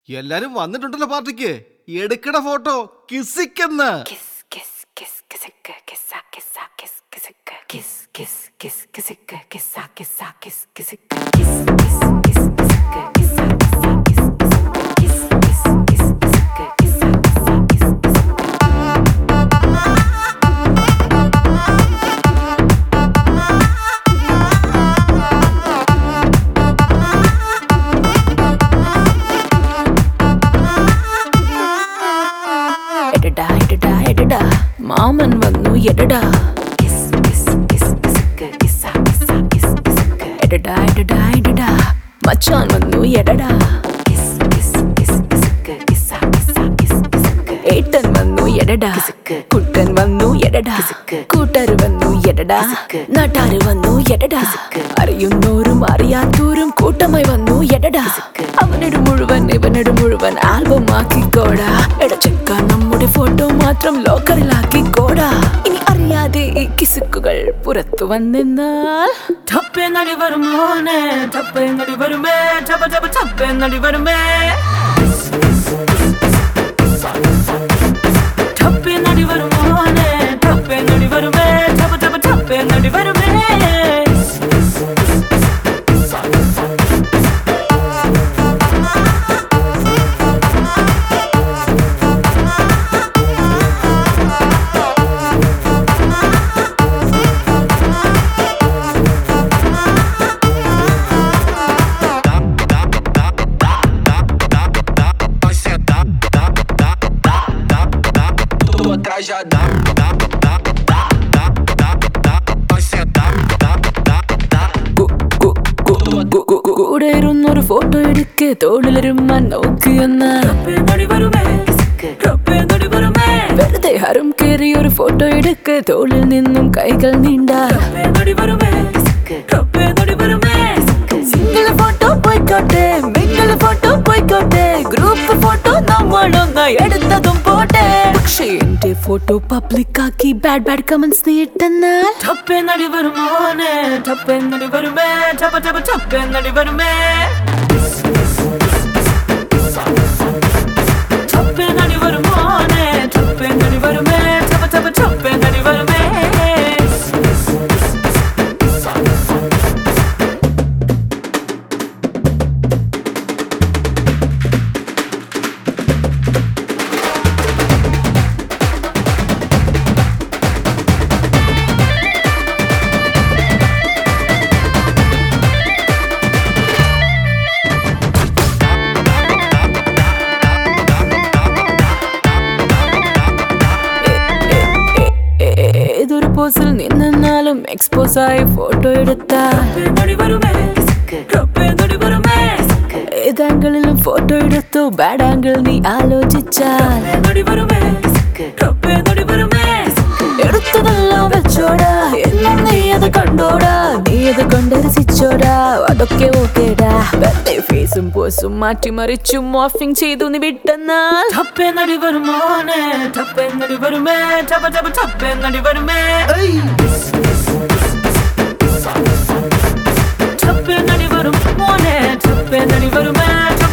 എല്ലാരും വന്നിട്ടുണ്ടല്ലോ പാർട്ടിക്ക്. എടുക്കണ ഫോട്ടോ കിസിക്കെന്ന്. മാമൻ വന്നു എടടാ എടടാ എടടാ എടടാ മച്ചാൻ വന്നു എടടാ ഏട്ടൻ വന്നു എടടാ കുട്ടൻ വന്നു എടടാ കൂട്ടർ വന്നു എടടാ നാട്ടാര് വന്നു എടടാ അറിയുന്നോരും അറിയാത്തോരും കൂട്ടമായി വന്നു എടടാ അവനൊരു മുഴുവൻ ഇവനൊരു മുഴുവൻ ആൽബം ആക്കിക്കോടാ എടച്ചക്ക നമ്മുടെ ഫോട്ടോ മാത്രം ലോക്കറിലാക്കിക്കോടാ ഇനി അറിയാതെ ഈ കിസുക്കുകൾ പുറത്തു വന്നെന്നാൽ ടപ്പേ നടി വരുമോനെ ടപ്പേ നടി വരുമേ ടപ്പ ടപ്പ ടപ്പേ നടി വരുമേ ടപ്പേ നടി വരുമോനെ ടപ്പേ നടി വരുമേ ടപ്പ ടപ്പ ടപ്പേ നടി വരുമേ Já dá, dá, dá, dá, dá, dá, dá, vai sentar, dá, dá, dá. കൂടെ ഇരുന്നൊരു ഫോട്ടോ എടുക്ക് തോളിലിരുമാൻ നോക്കിയെന്ന് വെറുതെ ഹരം കേറി ഒരു ഫോട്ടോ എടുക്ക് തോളിൽ നിന്നും കൈകൾ നീണ്ട സിംഗിൾ ഫോട്ടോ പോയിക്കോട്ടെ മിംഗിൾ ഫോട്ടോ പോയിക്കോട്ടെ ഗ്രൂപ്പ് ഫോട്ടോ നമ്മളൊന്നായി എടുത്തതും പോട്ടെ പക്ഷേ എന്റെ ഫോട്ടോ പബ്ലിക് ആക്കി ബാഡ് ബാഡ് കമന്റ്സ് നീ ഇട്ടെന്നാൽ ടപ്പേ നടി വരുമോനെ ടപ്പേ നടി വരുമേ ടപ്പ ടപ്പ ടപ്പേ നടി വരുമേ ടപ്പേ നടി വരുമോനെ ടപ്പേ നടി വരുമേ ടപ്പ ടപ്പ ടപ്പേ നടി വരുമേ ഏതൊരു പോസിൽ നിന്നാലും എക്സ്പോസ് ആയി ഫോട്ടോ എടുത്താൽ ഏതാംഗിളിലും ഫോട്ടോ എടുത്തു ബാഡ് ആംഗിൾ നീ ആലോചിച്ചാൽ എടുത്തതെല്ലാം വെച്ചോടാ എന്നും നീ അത് കണ്ടോടാ നീ അത് കണ്ട് രസിച്ചോടാ അതൊക്കെ ഓക്കേടാ വെറുതെ ഫേസും പോസും മാറ്റി മറിച്ചും മോർഫിംഗ് ചെയ്തു നീ വിട്ടെന്നാൽ ടപ്പേ നടി വരുമോനെ ടപ്പേ നടി വരുമേ ടപ്പ ടപ്പ ടപ്പേ നടി വരുമേ ടപ്പേ നടി വരുമോനെ ടപ്പേ നടി വരുമേ